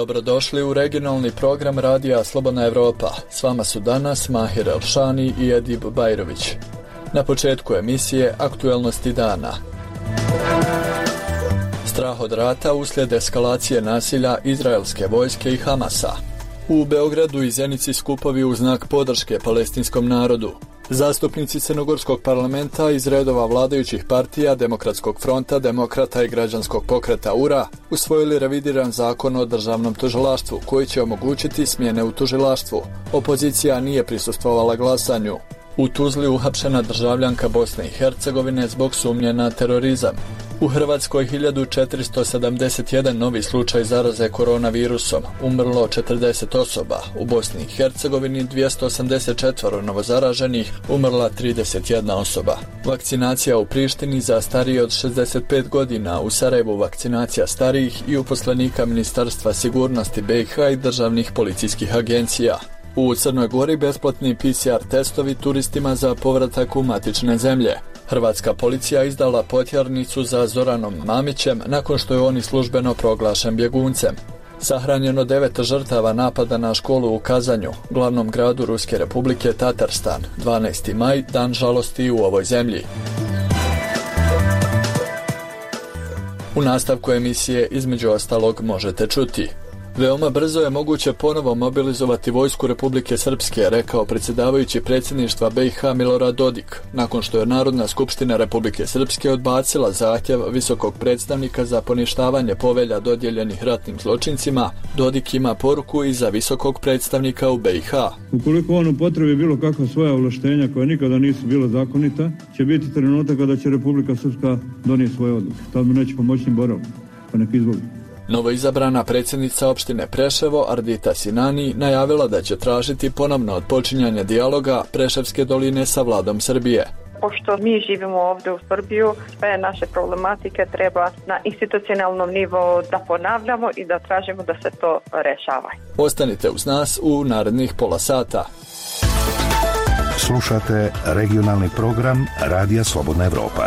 Dobrodošli u regionalni program Radija Slobodna Evropa. S vama su danas Mahir Elšani i Edib Bajrović. Na početku emisije aktuelnosti dana. Strah od rata uslijed eskalacije nasilja izraelske vojske i Hamasa. U Beogradu i Zenici skupovi u znak podrške palestinskom narodu. Zastupnici Crnogorskog parlamenta iz redova vladajućih partija Demokratskog fronta, Demokrata i Građanskog pokreta URA usvojili revidiran zakon o državnom tužilaštvu koji će omogućiti smjene u tužilaštvu. Opozicija nije prisustvovala glasanju. U Tuzli uhapšena državljanka Bosne i Hercegovine zbog sumnje na terorizam. U Hrvatskoj 1471 novi slučaj zaraze koronavirusom, umrlo 40 osoba. U Bosni i Hercegovini 284 novozaraženih, umrla 31 osoba. Vakcinacija u Prištini za starije od 65 godina, u Sarajevu vakcinacija starijih i uposlenika Ministarstva sigurnosti BiH i državnih policijskih agencija. U Crnoj Gori besplatni PCR testovi turistima za povratak u matične zemlje. Hrvatska policija izdala potjernicu za Zoranom Mamićem nakon što je on službeno proglašen bjeguncem. Sahranjeno 9 žrtava napada na školu u Kazanju, glavnom gradu Ruske republike Tatarstan. 12. maj, dan žalosti u ovoj zemlji. U nastavku emisije između ostalog možete čuti: veoma brzo je moguće ponovo mobilizovati vojsku Republike Srpske, rekao predsjedavajući predsjedništva BiH Milorad Dodik, nakon što je Narodna skupština Republike Srpske odbacila zahtjev visokog predstavnika za poništavanje povelja dodijeljenih ratnim zločincima. Dodik ima poruku i za visokog predstavnika u BiH. Ukoliko on upotrebi bilo kakva svoja ovlaštenja koja nikada nisu bila zakonita, će biti trenutak kada će Republika Srpska donijeti svoje odluke. Tad mu neće pomoći ni borav, pa nek izvoli. Novoizabrana predsjednica opštine Preševo, Ardita Sinani, najavila da će tražiti ponovno odpočinjanje dijaloga Preševske doline sa vladom Srbije. Pošto mi živimo ovdje u Srbiju, sve naše problematike treba na institucionalnom nivou da ponavljamo i da tražimo da se to rešava. Ostanite uz nas u narednih pola sata. Slušate regionalni program Radija Slobodna Evropa.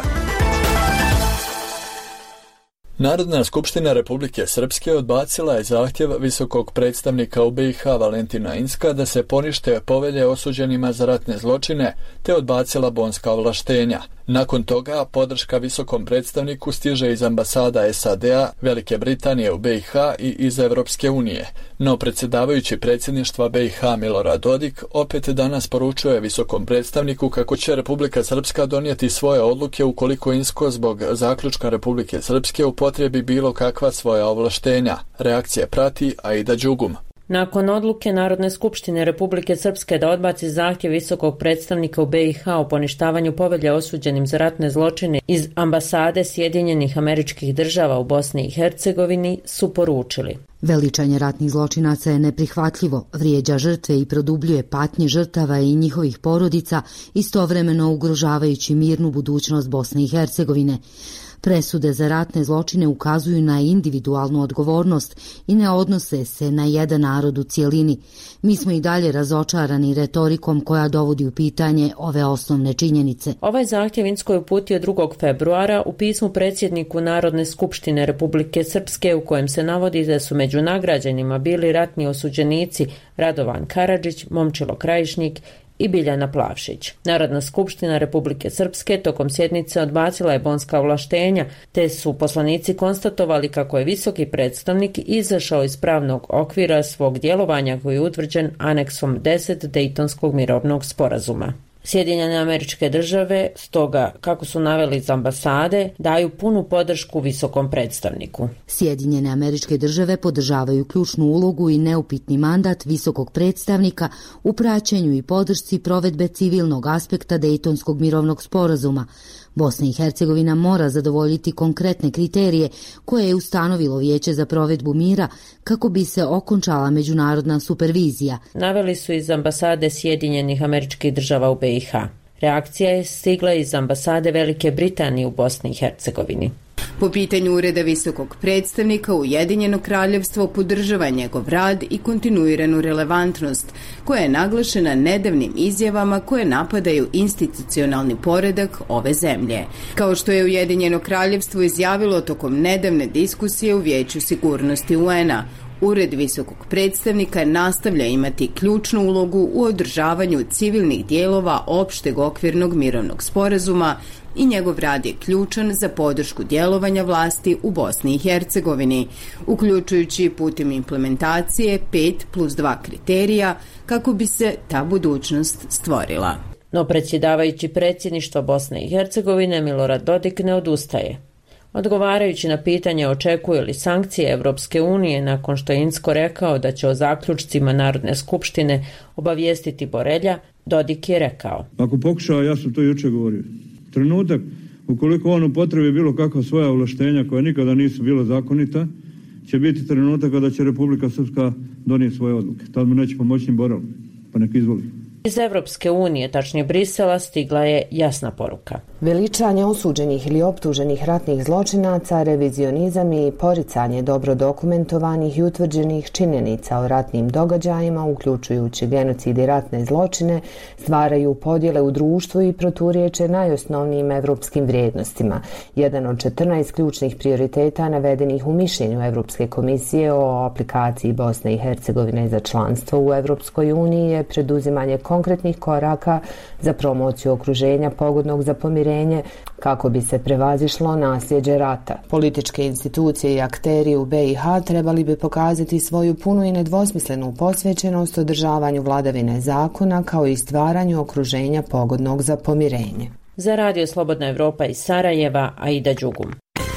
Narodna skupština Republike Srpske odbacila je zahtjev visokog predstavnika u BiH Valentina Inzka da se ponište povelje osuđenima za ratne zločine, te odbacila bonska ovlaštenja. Nakon toga podrška visokom predstavniku stiže iz ambasada SAD-a, Velike Britanije u BiH i iz Evropske unije. No predsjedavajući predsjedništva BiH Milorad Dodik opet danas poručuje visokom predstavniku kako će Republika Srpska donijeti svoje odluke ukoliko Inzko zbog zaključka Republike Srpske upotrebi bilo kakva svoja ovlaštenja. Reakcije prati Aida Đugum. Nakon odluke Narodne skupštine Republike Srpske da odbaci zahtjev visokog predstavnika u BiH o poništavanju povelje osuđenim za ratne zločine iz ambasade Sjedinjenih Američkih Država u Bosni i Hercegovini su poručili: veličanje ratnih zločinaca je neprihvatljivo, vrijeđa žrtve i produbljuje patnje žrtava i njihovih porodica, istovremeno ugrožavajući mirnu budućnost Bosne i Hercegovine. Presude za ratne zločine ukazuju na individualnu odgovornost i ne odnose se na jedan narod u cijelini. Mi smo i dalje razočarani retorikom koja dovodi u pitanje ove osnovne činjenice. Ovaj zahtjev Inzko je uputio 2. februara u pismu predsjedniku Narodne skupštine Republike Srpske u kojem se navodi da su među nagrađenima bili ratni osuđenici Radovan Karadžić, Momčilo Krajišnik i Biljana Plavšić. Narodna skupština Republike Srpske tokom sjednice odbacila je bonska ovlaštenja, te su poslanici konstatovali kako je visoki predstavnik izašao iz pravnog okvira svog djelovanja koji je utvrđen aneksom 10 Dejtonskog mirovnog sporazuma. Sjedinjene Američke Države, stoga, kako su naveli iz ambasade, daju punu podršku visokom predstavniku. Sjedinjene Američke Države podržavaju ključnu ulogu i neupitni mandat visokog predstavnika u praćenju i podršci provedbe civilnog aspekta Dejtonskog mirovnog sporazuma. Bosna i Hercegovina mora zadovoljiti konkretne kriterije koje je ustanovilo Vijeće za provedbu mira kako bi se okončala međunarodna supervizija. Naveli su iz ambasade Sjedinjenih Američkih Država u BiH. Reakcija je stigla iz ambasade Velike Britanije u Bosni i Hercegovini. Po pitanju Ureda visokog predstavnika, Ujedinjeno kraljevstvo podržava njegov rad i kontinuiranu relevantnost, koja je naglašena nedavnim izjavama koje napadaju institucionalni poredak ove zemlje. Kao što je Ujedinjeno kraljevstvo izjavilo tokom nedavne diskusije u Vijeću sigurnosti UN-a, Ured visokog predstavnika nastavlja imati ključnu ulogu u održavanju civilnih dijelova opšteg okvirnog mirovnog sporazuma i njegov rad je ključan za podršku djelovanja vlasti u Bosni i Hercegovini, uključujući putem implementacije 5+2 kriterija kako bi se ta budućnost stvorila. No predsjedavajući predsjedništva Bosne i Hercegovine Milorad Dodik ne odustaje. Odgovarajući na pitanje očekuje li sankcije Evropske unije nakon što je Incko rekao da će o zaključcima Narodne skupštine obavijestiti Borelja, Dodik je rekao: Ako pokušava, ja sam to jučer govorio, trenutak ukoliko on upotrebi bilo kakva svoja ovlaštenja koja nikada nisu bila zakonita, će biti trenutak kada će Republika Srpska donijeti svoje odluke. Tad mu neće pomoći ni Borel, pa nek izvoli. Iz Evropske unije, tačnije Brisela, stigla je jasna poruka. Veličanje osuđenih ili optuženih ratnih zločinaca, revizionizam i poricanje dobro dokumentovanih i utvrđenih činjenica o ratnim događajima, uključujući genocid i ratne zločine, stvaraju podjele u društvu i proturječe najosnovnijim evropskim vrijednostima. Jedan od 14 ključnih prioriteta navedenih u mišljenju Evropske komisije o aplikaciji Bosne i Hercegovine za članstvo u Evropskoj uniji je preduzimanje konkretnih koraka za promociju okruženja pogodnog za pomirenje kako bi se prevazišlo nasljeđe rata. Političke institucije i akteri u BiH trebali bi pokazati svoju punu i nedvosmislenu posvećenost održavanju vladavine zakona kao i stvaranju okruženja pogodnog za pomirenje. Za Radio Slobodna Evropa iz Sarajeva, Aida Đugum.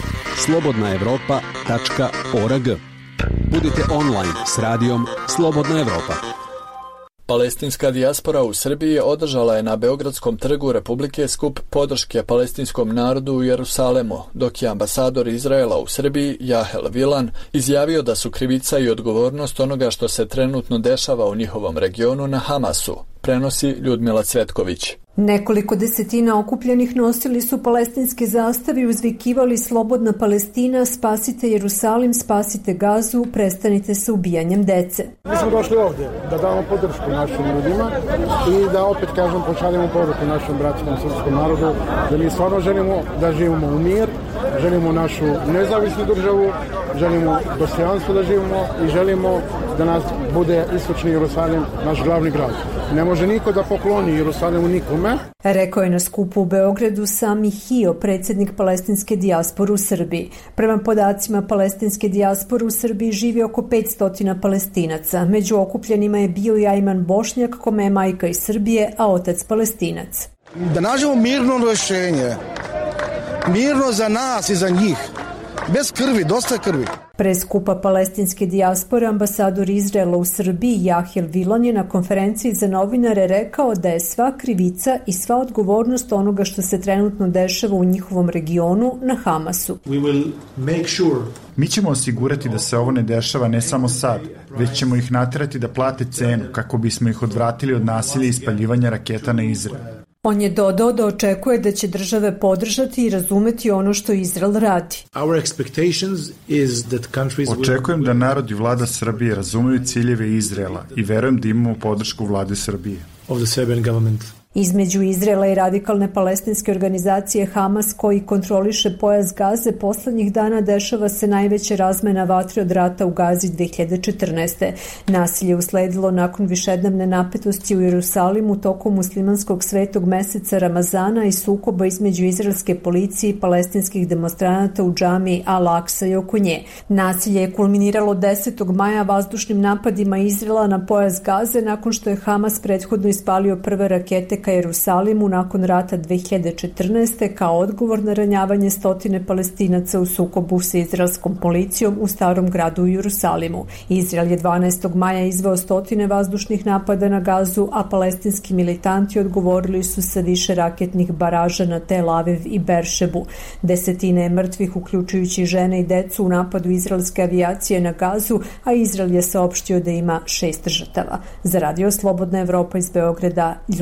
slobodnaevropa.org. Budite online s radijom Slobodna Evropa. Palestinska dijaspora u Srbiji održala je na Beogradskom trgu Republike skup podrške palestinskom narodu u Jerusalemu, dok je ambasador Izraela u Srbiji, Jahel Vilan, izjavio da su krivica i odgovornost onoga što se trenutno dešava u njihovom regionu na Hamasu, prenosi Ljudmila Cvetković. Nekoliko desetina okupljenih nosili su palestinske zastave i uzvikivali slobodna Palestina, spasite Jerusalim, spasite Gazu, prestanite sa ubijanjem dece. Mi smo došli ovdje da damo podršku našim ljudima i da opet kažem pošaljemo poruku našem bratskom srpskom narodu da mi stvarno želimo da živimo u mir, želimo našu nezavisnu državu, želimo dostojanstvo da živimo i želimo da nas bude istočni Jerusalim naš glavni grad. Ne može niko da pokloni Jerusalimu nikome. Rekao je na skupu u Beogradu Sami Hio, predsjednik palestinske dijaspore u Srbiji. Prema podacima palestinske dijaspore u Srbiji živi oko 500 Palestinaca. Među okupljenima je bio i Ajman Bošnjak, kome je majka iz Srbije, a otac Palestinac. Da nađemo mirno rješenje. Mirno za nas i za njih. Bez krvi, dosta krvi. Pre skupa palestinske dijaspore ambasador Izraela u Srbiji Jahel Vilan je na konferenciji za novinare rekao da je sva krivica i sva odgovornost onoga što se trenutno dešava u njihovom regionu na Hamasu. Mi ćemo osigurati da se ovo ne dešava ne samo sad, već ćemo ih naterati da plate cenu kako bismo ih odvratili od nasilja i ispaljivanja raketa na Izrael. On je dodao da očekuje da će države podržati i razumeti ono što Izrael radi. Očekujem da narod i vlada Srbije razumeju ciljeve Izraela i verujem da imamo podršku vlade Srbije. Između Izraela i radikalne palestinske organizacije Hamas, koji kontroliše pojas Gaze, poslednjih dana dešava se najveća razmena vatre od rata u Gazi 2014. Nasilje usledilo nakon višednevne napetosti u Jerusalimu tokom muslimanskog svetog meseca Ramazana i sukoba između izraelske policije i palestinskih demonstranata u džamiji Al-Aksa i oko nje. Nasilje je kulminiralo 10. maja vazdušnim napadima Izraela na pojas Gaze nakon što je Hamas prethodno ispalio prve rakete ka Jerusalimu nakon rata 2014. kao odgovor na ranjavanje stotine Palestinaca u sukobu sa izraelskom policijom u starom gradu u Jerusalimu. Izrael je 12. maja izveo stotine vazdušnih napada na Gazu, a palestinski militanti odgovorili su sa više raketnih baraža na Tel Aviv i Beršebu. Desetine je mrtvih, uključujući žene i decu, u napadu izraelske avijacije na Gazu, a Izrael je saopštio da ima 6 žrtava. Za Radio Slobodna Evropa iz Beograda, Ljudmila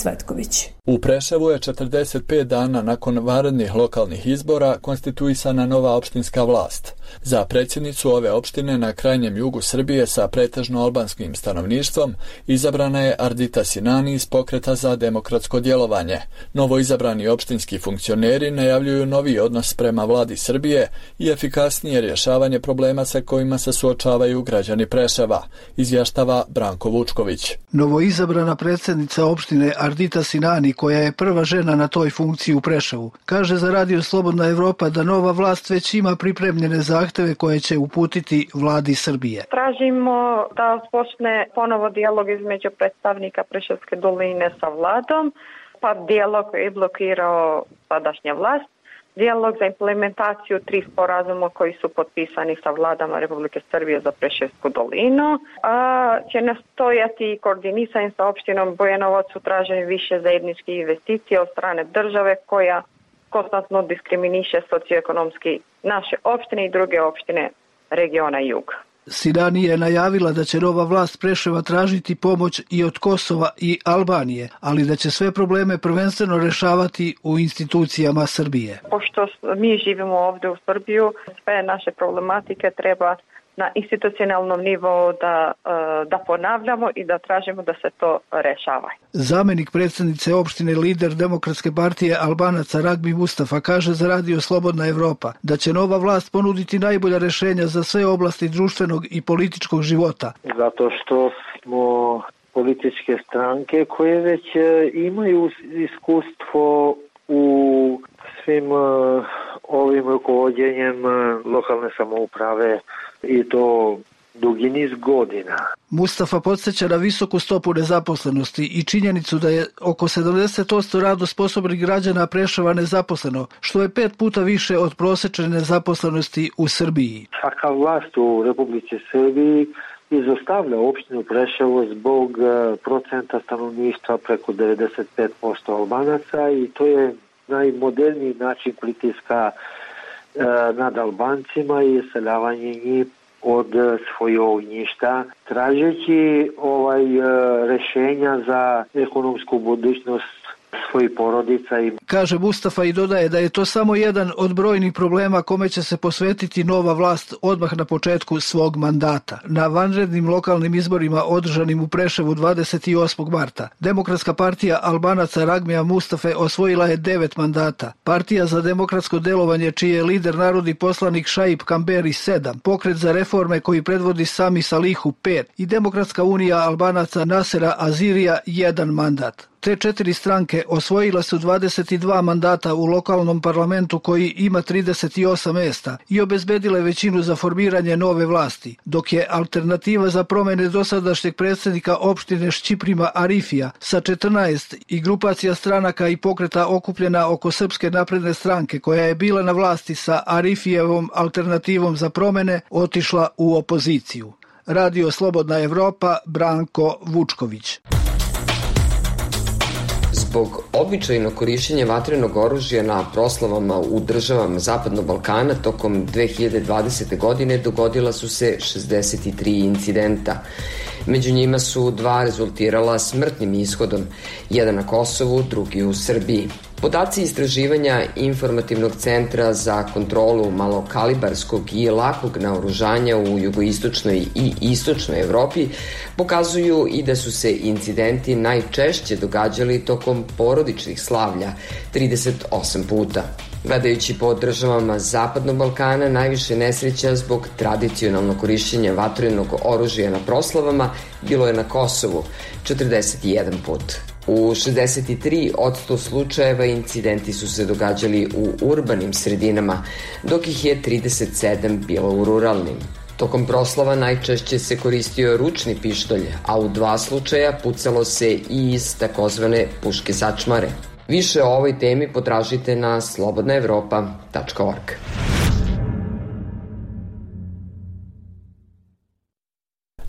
Cvetković. U Preševu je 45 dana nakon vanrednih lokalnih izbora konstituisana nova opštinska vlast. Za predsjednicu ove opštine na krajnjem jugu Srbije sa pretežno albanskim stanovništvom izabrana je Ardita Sinani iz Pokreta za demokratsko djelovanje. Novo izabrani opštinski funkcioneri najavljuju novi odnos prema vladi Srbije i efikasnije rješavanje problema sa kojima se suočavaju građani Preševa, izvještava Branko Vučković. Novo izabrana predsjednica opštine Ardita Sinani, koja je prva žena na toj funkciji u Preševu, kaže za Radio Slobodna Evropa da nova vlast već ima pripremljene zahteve koje će uputiti vladi Srbije. Tražimo da počne ponovo dijalog između predstavnika Preševske doline sa vladom, pa dijalog koji je blokirao sadašnja vlast, dijalog za implementaciju 3 sporazuma koji su potpisani sa vladama Republike Srbije za Preševsku dolinu, a će nastojati koordinisan sa opštinom Bujanovac u traženju više zajedničkih investicija od strane države koja konstantno diskriminiše socioekonomski naše opštine i druge opštine regiona Juga. Sinani je najavila da će nova vlast Preševa tražiti pomoć i od Kosova i Albanije, ali da će sve probleme prvenstveno rešavati u institucijama Srbije. Pošto mi živimo ovdje u Srbiju, sve naše problematike treba na institucionalnom nivou da ponavljamo i da tražimo da se to rešava. Zamenik predsjednice opštine, lider Demokratske partije Albanaca Ragbi Mustafa, kaže za Radio Slobodna Evropa da će nova vlast ponuditi najbolja rješenja za sve oblasti društvenog i političkog života. Zato što smo političke stranke koje već imaju iskustvo u svim ovim rukovođenjem lokalne samouprave i to dugi niz godina. Mustafa podsjeća na visoku stopu nezaposlenosti i činjenicu da je oko 70% radno sposobnih građana Preševa nezaposleno, što je 5 puta više od prosječne nezaposlenosti u Srbiji. Svaka vlast u Republici Srbiji izostavlja opštinu Preševo zbog procenta stanovništva preko 95% Albanaca i to je najmoderniji način pritiska nad Albancima i iseljavanje njih od svojih ognjišta, tražeći rešenja za ekonomsku budućnost svojih porodica. Kaže Mustafa i dodaje da je to samo jedan od brojnih problema kome će se posvetiti nova vlast odmah na početku svog mandata. Na vanrednim lokalnim izborima održanim u Preševu 28. marta, Demokratska partija Albanaca Ragmija Mustafe osvojila je 9 mandata. Partija za demokratsko delovanje, čiji je lider narodni poslanik Šaip Kamberi 7, Pokret za reforme koji predvodi Sami Salihu 5 i Demokratska unija Albanaca Nasera Azirija 1 mandat. Te 4 stranke osvojila su 22 mandata u lokalnom parlamentu koji ima 38 mjesta i obezbedile većinu za formiranje nove vlasti, dok je Alternativa za promjene dosadašnjeg predsjednika opštine Šćiprima Arifija sa 14 i grupacija stranaka i pokreta okupljena oko Srpske napredne stranke koja je bila na vlasti sa Arifijevom Alternativom za promjene otišla u opoziciju. Radio Slobodna Evropa, Branko Vučković. Zbog običajnog korišćenja vatrenog oružja na proslavama u državama Zapadnog Balkana tokom 2020. godine dogodila su se 63 incidenta. Među njima su 2 rezultirala smrtnim ishodom, jedan na Kosovu, drugi u Srbiji. Podaci istraživanja Informativnog centra za kontrolu malokalibarskog i lakog naoružanja u jugoistočnoj i istočnoj Evropi pokazuju i da su se incidenti najčešće događali tokom porodičnih slavlja, 38 puta. Gledajući po državama Zapadnog Balkana, najviše nesreća zbog tradicionalnog korišćenja vatrenog oružja na proslavama bilo je na Kosovu, 41 put. U 63% slučajeva incidenti su se događali u urbanim sredinama, dok ih je 37 bilo u ruralnim. Tokom proslava najčešće se koristio ručni pištolj, a u 2 slučaja pucalo se i iz takozvane puške sačmare. Više o ovoj temi potražite na slobodnaevropa.org.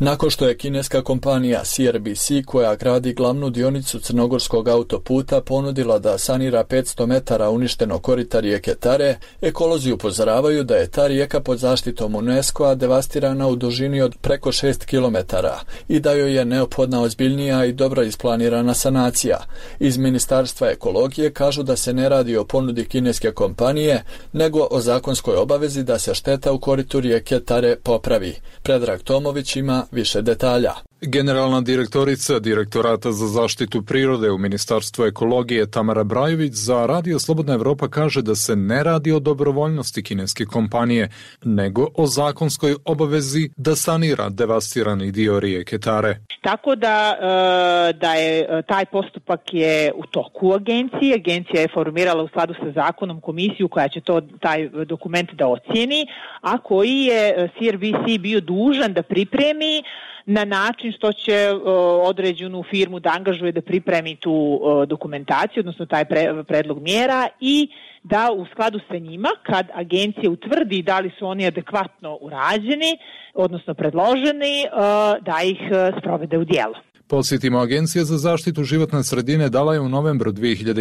Nakon što je kineska kompanija CRBC, koja gradi glavnu dionicu crnogorskog autoputa, ponudila da sanira 500 metara uništenog korita rijeke Tare, ekolozi upozoravaju da je ta rijeka pod zaštitom UNESCO-a devastirana u dužini od preko 6 km i da joj je neophodna ozbiljnija i dobro isplanirana sanacija. Iz Ministarstva ekologije kažu da se ne radi o ponudi kineske kompanije, nego o zakonskoj obavezi da se šteta u koritu rijeke Tare popravi. Predrag Tomović ima više detalja. Generalna direktorica Direktorata za zaštitu prirode u Ministarstvu ekologije Tamara Brajović za Radio Slobodna Evropa kaže da se ne radi o dobrovoljnosti kineske kompanije, nego o zakonskoj obavezi da sanira devastirani dio rijeke Tare. Tako da je taj postupak je u toku u agenciji. Agencija je formirala u skladu sa zakonom komisiju koja će taj dokument da ocijeni, a koji je CRBC bio dužan da pripremi na način što će određenu firmu da angažuje da pripremi tu dokumentaciju, odnosno taj predlog mjera, i da u skladu sa njima, kad agencija utvrdi da li su oni adekvatno urađeni, odnosno predloženi, da ih sprovede u djelo. Podsjetimo, Agencija za zaštitu životne sredine dala je u novembru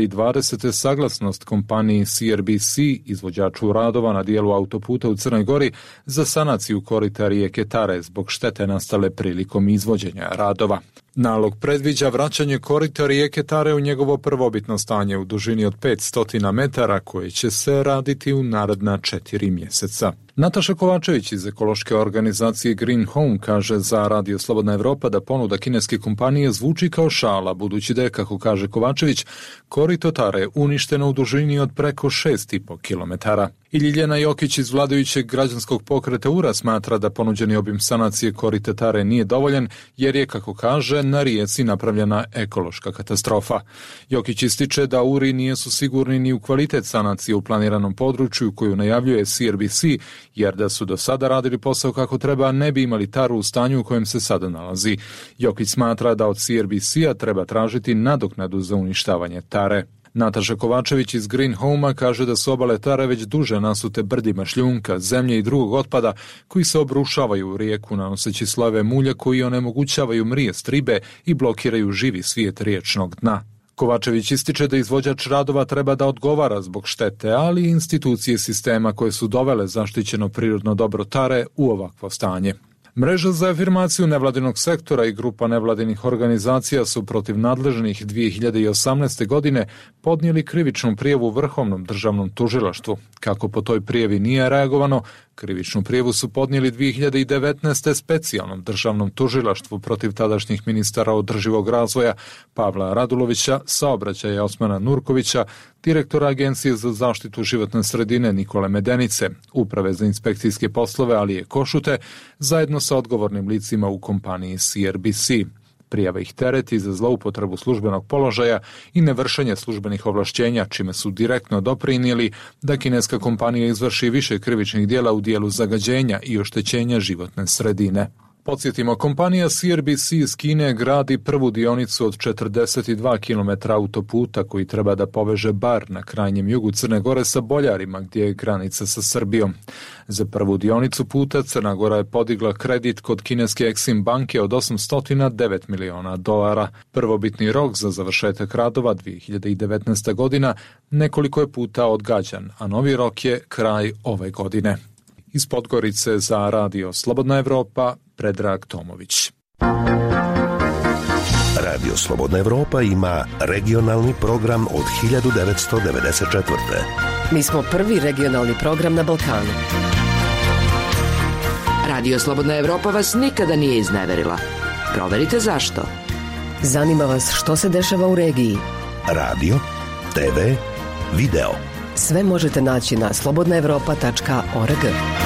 2020. saglasnost kompaniji CRBC, izvođaču radova na dijelu autoputa u Crnoj Gori, za sanaciju korita rijeke Tare zbog štete nastale prilikom izvođenja radova. Nalog predviđa vraćanje korita rijeke Tare u njegovo prvobitno stanje u dužini od 500 metara, koje će se raditi u naredna 4 mjeseca. Nataša Kovačević iz ekološke organizacije Green Home kaže za Radio Slobodna Evropa da ponuda kineske kompanije zvuči kao šala, budući da je, kako kaže Kovačević, korito Tare uništeno u dužini od preko 6,5 km. I Ljiljana Jokić iz vladajućeg građanskog pokreta URA smatra da ponuđeni obim sanacije korita Tare nije dovoljan, jer je, kako kaže, na rijeci napravljena ekološka katastrofa. Jokić ističe da URI nisu sigurni ni u kvalitet sanacije u planiranom području koju najavljuje CRBC, jer da su do sada radili posao kako treba, ne bi imali Taru u stanju u kojem se sada nalazi. Jokić smatra da od CRBC-a treba tražiti nadoknadu za uništavanje Tare. Nataša Kovačević iz Green Home-a kaže da su obale Tare već duže nasute brdima šljunka, zemlje i drugog otpada koji se obrušavaju u rijeku nanoseći slojeve mulja koji onemogućavaju mrijest ribe i blokiraju živi svijet riječnog dna. Kovačević ističe da izvođač radova treba da odgovara zbog štete, ali i institucije sistema koje su dovele zaštićeno prirodno dobro Tare u ovakvo stanje. Mreža za afirmaciju nevladinog sektora i grupa nevladinih organizacija su protiv nadležnih 2018. godine podnijeli krivičnu prijavu Vrhovnom državnom tužilaštvu. Kako po toj prijavi nije reagovano, krivičnu prijavu su podnijeli 2019. specijalnom državnom tužilaštvu protiv tadašnjih ministara održivog razvoja Pavla Radulovića, saobraćaja Osmana Nurkovića, direktora Agencije za zaštitu životne sredine Nikole Medenice, Uprave za inspekcijske poslove Alije Košute, zajedno sa odgovornim licima u kompaniji CRBC. Prijava ih tereti za zloupotrebu službenog položaja i nevršenje službenih ovlašćenja, čime su direktno doprinijeli da kineska kompanija izvrši više krivičnih djela u dijelu zagađenja i oštećenja životne sredine. Podsjetimo, kompanija CRBC iz Kine gradi prvu dionicu od 42 km autoputa koji treba da poveže Bar na krajnjem jugu Crne Gore sa Boljarima, gdje je granica sa Srbijom. Za prvu dionicu puta Crna Gora je podigla kredit kod kineske Exim banke od $809 miliona. Prvobitni rok za završetak radova 2019. godina nekoliko je puta odgađan, a novi rok je kraj ove godine. Iz Podgorice za Radio Slobodna Evropa, Predrag Tomović. Radio Slobodna Evropa ima regionalni program od 1994. Mi smo prvi regionalni program na Balkanu. Radio Slobodna Evropa vas nikada nije izneverila. Proverite zašto. Zanima vas što se dešava u regiji. Radio, TV, video. Sve možete naći na slobodnaevropa.org.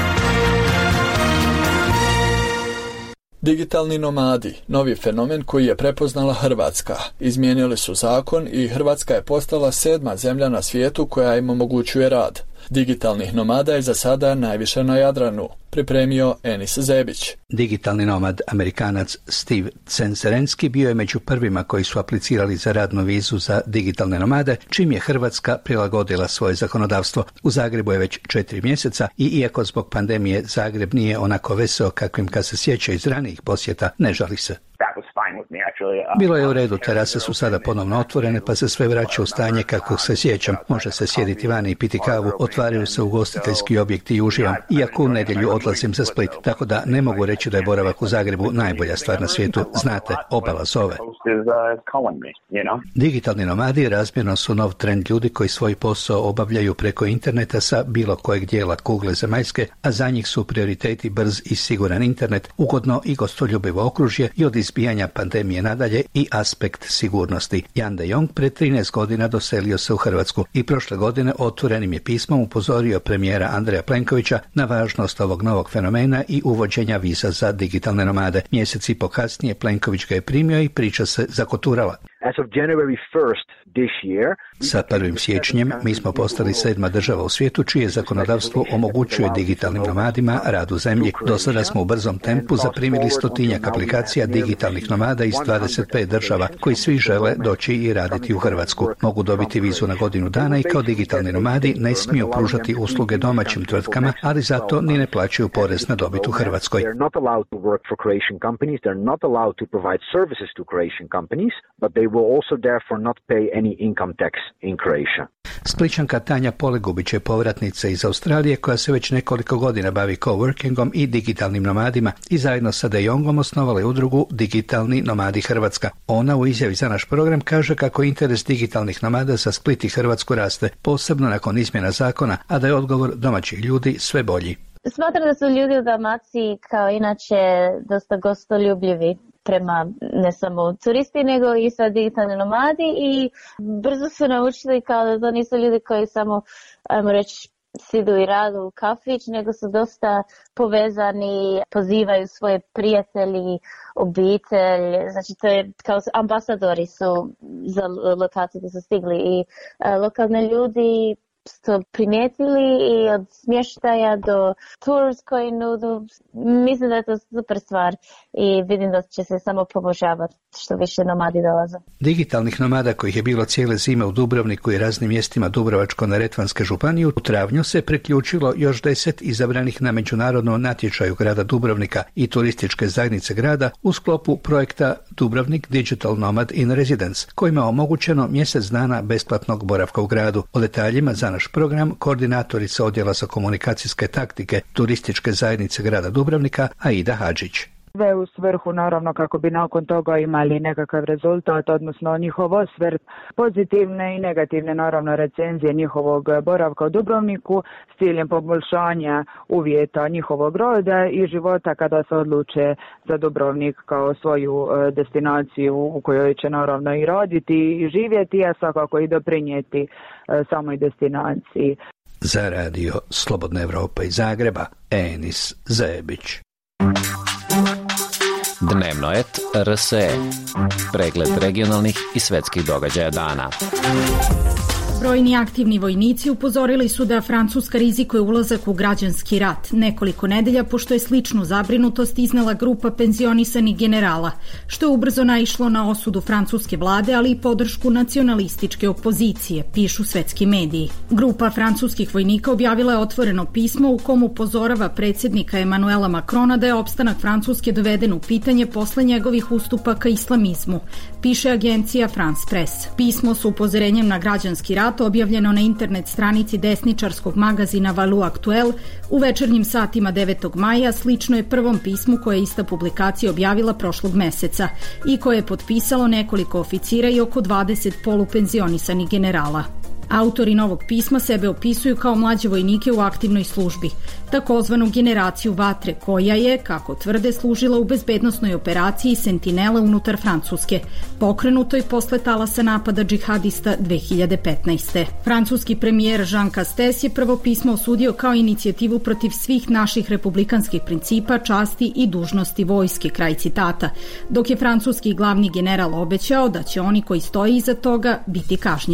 Digitalni nomadi, novi fenomen koji je prepoznala Hrvatska. Izmijenili su zakon i Hrvatska je postala 7. zemlja na svijetu koja im omogućuje rad. Digitalnih nomada je za sada najviše na Jadranu, pripremio Enis Zebić. Digitalni nomad Amerikanac Steve Censerenski bio je među prvima koji su aplicirali za radnu vizu za digitalne nomade, čim je Hrvatska prilagodila svoje zakonodavstvo. U Zagrebu je već 4 mjeseca i iako zbog pandemije Zagreb nije onako veseo kakvim kad se sjeća iz ranijih posjeta, ne žali se. Bilo je u redu, terase su sada ponovno otvorene pa se sve vraća u stanje kako se sjećam. Može se sjediti vani i piti kavu, otvaraju se ugostiteljski objekti i uživam. Iako u nedjelju odlazim za Split, tako da ne mogu reći da je boravak u Zagrebu najbolja stvar na svijetu. Znate, obala zove. Digitalni nomadi razmjerno su nov trend ljudi koji svoj posao obavljaju preko interneta sa bilo kojeg dijela kugle zemaljske, a za njih su prioriteti brz i siguran internet, ugodno i gostoljubivo okružje i od izbijanja pandemije nadalje i aspekt sigurnosti. Jan de Jong pred 13 godina doselio se u Hrvatsku i prošle godine otvorenim je pismom upozorio premijera Andreja Plenkovića na važnost ovog novog fenomena i uvođenja viza za digitalne nomade. Mjesec i po kasnije Plenković ga je primio i priča se zakoturala. Sa 1. siječnjem mi smo postali 7. država u svijetu čije zakonodavstvo omogućuje digitalnim nomadima rad u zemlji. Do sada smo u brzom tempu zaprimili 100-tinjak aplikacija digitalnih nomada iz 25 država koji svi žele doći i raditi u Hrvatsku. Mogu dobiti vizu na godinu dana i kao digitalni nomadi ne smiju pružati usluge domaćim tvrtkama, ali zato ni ne plaćaju porez na dobit u Hrvatskoj. Splićanka Tanja Polegubić je povratnica iz Australije koja se već nekoliko godina bavi coworkingom i digitalnim nomadima i zajedno sa De Jongom osnovala je udrugu Digitalni nomadi Hrvatska. Ona u izjavi za naš program kaže kako interes digitalnih nomada za Split i Hrvatsku raste, posebno nakon izmjena zakona, a da je odgovor domaćih ljudi sve bolji. Smatram da su ljudi u Dalmaciji kao inače dosta gostoljubljivi prema ne samo turisti, nego i sa digitalni nomadi i brzo su naučili kao da to nisu ljudi koji samo, ajmo reći, sidu i radu u kafić, nego su dosta povezani, pozivaju svoje prijatelji, obitelj, znači to je kao ambasadori su za lokaciju gdje su stigli i lokalni ljudi to primijetili i od smještaja do tours koji nudu. Mislim da je to super stvar i vidim da će se samo poboljšavati što više nomadi dolaze. Digitalnih nomada kojih je bilo cijele zime u Dubrovniku i raznim mjestima Dubrovačko-neretvanske županije, u travnju se priključilo još 10 izabranih na međunarodnom natječaju grada Dubrovnika i turističke zajednice grada u sklopu projekta Dubrovnik Digital Nomad in Residence, kojima je omogućeno mjesec dana besplatnog boravka u gradu. O detaljima za naš program koordinatorica odjela za komunikacijske taktike turističke zajednice grada Dubrovnika Aida Hadžić. Sve u svrhu naravno kako bi nakon toga imali nekakav rezultat, odnosno njihov osvrt, pozitivne i negativne naravno recenzije njihovog boravka u Dubrovniku s ciljem poboljšanja uvjeta njihovog roda i života kada se odluče za Dubrovnik kao svoju destinaciju u kojoj će naravno i raditi i živjeti, a svakako i doprinijeti samoj destinaciji. Za radio Slobodna Evropa iz Zagreba, Enis Zebić. Dnevno et RSE. Pregled regionalnih i svetskih događaja dana. Brojni aktivni vojnici upozorili su da Francuska rizikuje ulazak u građanski rat nekoliko nedelja pošto je sličnu zabrinutost iznela grupa penzionisanih generala, što je ubrzo naišlo na osudu francuske vlade, ali i podršku nacionalističke opozicije, pišu svetski mediji. Grupa francuskih vojnika objavila je otvoreno pismo u kom upozorava predsjednika Emanuela Macrona da je opstanak Francuske doveden u pitanje posle njegovih ustupaka islamizmu, piše agencija France Press. Pismo s upozorenjem na građanski rat objavljeno na internet stranici desničarskog magazina Valou Actuel u večernjim satima 9. maja slično je prvom pismu koje je ista publikacija objavila prošlog meseca i koje je potpisalo nekoliko oficira i oko 20 polupenzionisanih generala. Autori novog pisma sebe opisuju kao mlađe vojnike u aktivnoj službi, takozvanu generaciju vatre, koja je, kako tvrde, služila u bezbednosnoj operaciji Sentinela unutar Francuske, pokrenutoj posle talasa napada džihadista 2015. Francuski premijer Jean Castex je prvo pismo osudio kao inicijativu protiv svih naših republikanskih principa, časti i dužnosti vojske, kraj citata, dok je francuski glavni general obećao da će oni koji stoji iza toga biti kažnjeni.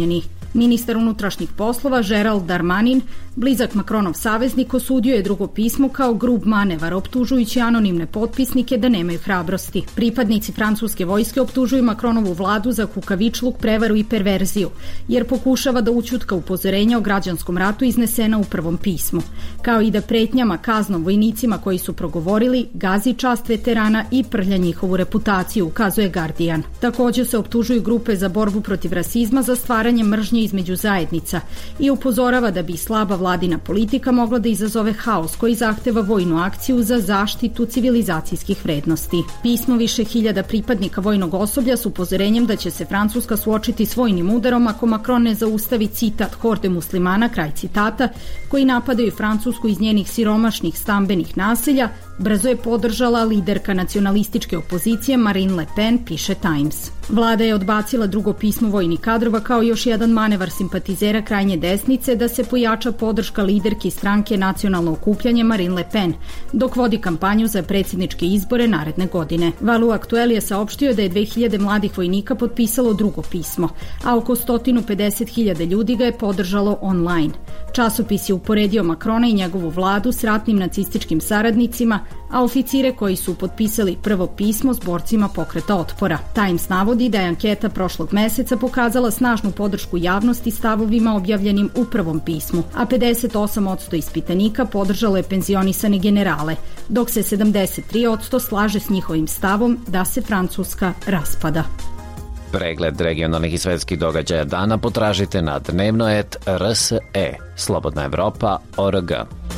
Ministar unutrašnjih poslova Gerald Darmanin, blizak Macronov saveznik, osudio je drugo pismo kao grub manevar, optužujući anonimne potpisnike da nemaju hrabrosti. Pripadnici francuske vojske optužuju Macronovu vladu za kukavičluk, prevaru i perverziju, jer pokušava da ućutka upozorenja o građanskom ratu iznesena u prvom pismu, kao i da pretnjama kaznom vojnicima koji su progovorili gazi čast veterana i prlja njihovu reputaciju, ukazuje Guardian. Također se optužuju grupe za borbu protiv rasizma za stvaranje mržnje između zajednica i upozorava da bi slaba vladina politika mogla da izazove haos koji zahteva vojnu akciju za zaštitu civilizacijskih vrednosti. Pismo više hiljada pripadnika vojnog osoblja s upozorenjem da će se Francuska suočiti s vojnim udarom ako Macron ne zaustavi, citat, horde muslimana, kraj citata, koji napadaju Francusku iz njenih siromašnih stambenih naselja, brzo je podržala liderka nacionalističke opozicije Marine Le Pen, piše Times. Vlada je odbacila drugo pismo vojnih kadrova kao još jedan manevar simpatizera krajnje desnice da se pojača podrška liderki stranke Nacionalno okupljanje Marine Le Pen, dok vodi kampanju za predsjedničke izbore naredne godine. Value-Actuel je saopštio da je 2000 mladih vojnika potpisalo drugo pismo, a oko 150.000 ljudi ga je podržalo online. Časopis je uporedio Macrona i njegovu vladu s ratnim nacističkim saradnicima, a oficire koji su potpisali prvo pismo s borcima pokreta otpora. Times navodi da je anketa prošlog meseca pokazala snažnu podršku javnosti stavovima objavljenim u prvom pismu, a 58% ispitanika podržalo je penzionisane generale, dok se 73% slaže s njihovim stavom da se Francuska raspada. Pregled regionalnih i svetskih događaja dana potražite na dnevno.rs.e, slobodnaevropa.org.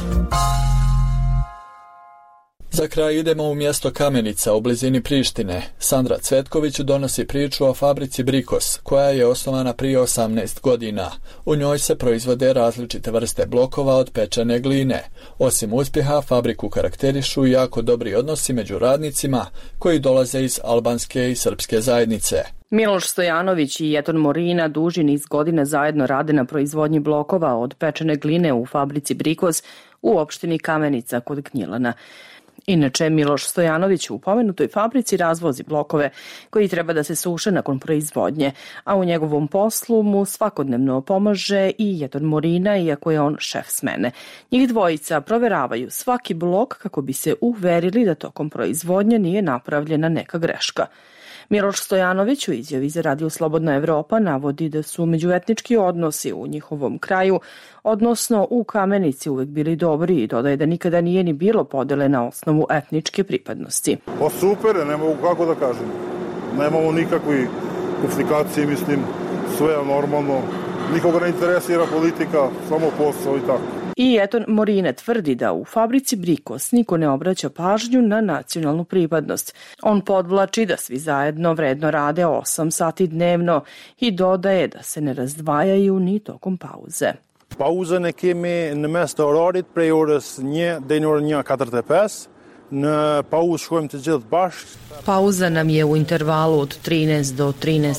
Za kraj idemo u mjesto Kamenica u blizini Prištine. Sandra Cvetković donosi priču o fabrici Brikos, koja je osnovana prije 18 godina. U njoj se proizvode različite vrste blokova od pečene gline. Osim uspjeha, fabriku karakterišu jako dobri odnosi među radnicima koji dolaze iz albanske i srpske zajednice. Miloš Stojanović i Eton Morina duži niz godina zajedno rade na proizvodnji blokova od pečene gline u fabrici Brikos u opštini Kamenica kod Gnjilana. Inače, Miloš Stojanović u pomenutoj fabrici razvozi blokove koji treba da se suše nakon proizvodnje, a u njegovom poslu mu svakodnevno pomaže i Eton Morina, iako je on šef smene. Njih dvojica proveravaju svaki blok kako bi se uverili da tokom proizvodnje nije napravljena neka greška. Miloš Stojanović u izjavi za Radio Slobodna Evropa navodi da su međuetnički odnosi u njihovom kraju, odnosno u Kamenici, uvek bili dobri i dodaje da nikada nije ni bilo podele na osnovu etničke pripadnosti. Pa super, ne mogu kako da kažem. Nemamo nikakve komplikacije, mislim, sve je normalno. Nikoga ne interesira politika, samo posao i tako. I Eton Morine tvrdi da u fabrici Brikos niko ne obraća pažnju na nacionalnu pripadnost. On podvlači da svi zajedno vredno rade 8 sati dnevno i dodaje da se ne razdvajaju ni tokom pauze. Pauzën e kemi në mes të orarit prej orës 1 deri në orën 1:45. Në pauzë shkojmë të gjithë bashkë. Pauza nam je u intervalu od 13 do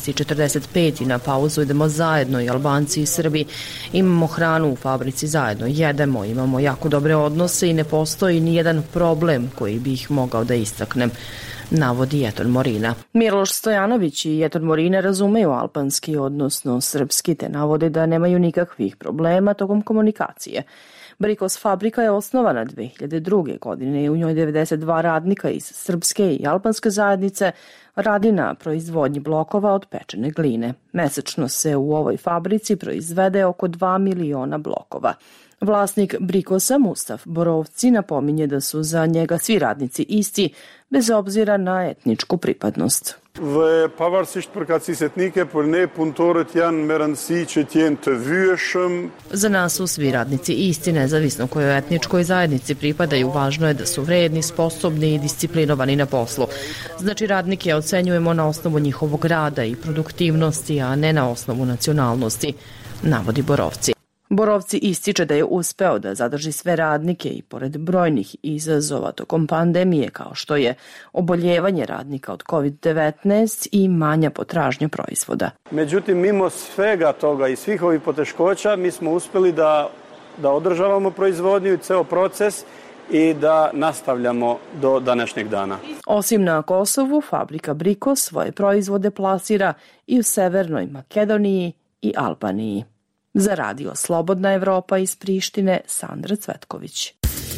13:45 i na pauzu idemo zajedno i Albanci i Srbi. Imamo hranu u fabrici zajedno, jedemo, imamo jako dobre odnose i ne postoji ni jedan problem koji bih mogao da istaknem, navodi Eton Morina. Miloš Stojanović i Eton Morina razumeju albanski, odnosno srpski, te navode da nemaju nikakvih problema tokom komunikacije. Brikos fabrika je osnovana 2002. godine i u njoj 92 radnika iz srpske i albanske zajednice radi na proizvodnji blokova od pečene gline. Mesečno se u ovoj fabrici proizvede oko 2 miliona blokova. Vlasnik Brikosa, Mustaf Borovci, napominje da su za njega svi radnici isti, bez obzira na etničku pripadnost. Dhe pavarësisht përkatësisë etnike, për ne punëtorët janë me rëndësi që të jenë të vyeshëm. Za nas su svi radnici isti, nezavisno kojoj etničkoj zajednici pripadaju, važno je da su vredni, sposobni i disciplinovani na poslu. Znači, radnike ocenjujemo na osnovu njihovog rada i produktivnosti, a ne na osnovu nacionalnosti, navodi Borovci. Borovci ističe da je uspeo da zadrži sve radnike i pored brojnih izazova tokom pandemije, kao što je oboljevanje radnika od COVID-19 i manja potražnja proizvoda. Međutim, mimo svega toga i svih ovih poteškoća, mi smo uspeli da održavamo proizvodnju i ceo proces i da nastavljamo do današnjeg dana. Osim na Kosovu, fabrika Brikos svoje proizvode plasira i u Severnoj Makedoniji i Albaniji. Za radio Slobodna Evropa iz Prištine, Sandra Cvetković.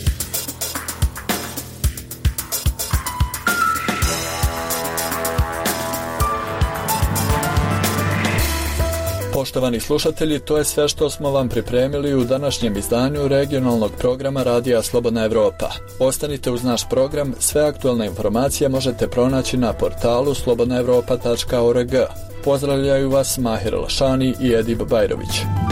Poštovani slušatelji, to je sve što smo vam pripremili u današnjem izdanju regionalnog programa Radija Slobodna Evropa. Ostanite uz naš program, sve aktualne informacije možete pronaći na portalu slobodnaevropa.org. Pozdravljaju vas Mahir Lašani i Edib Bajrović.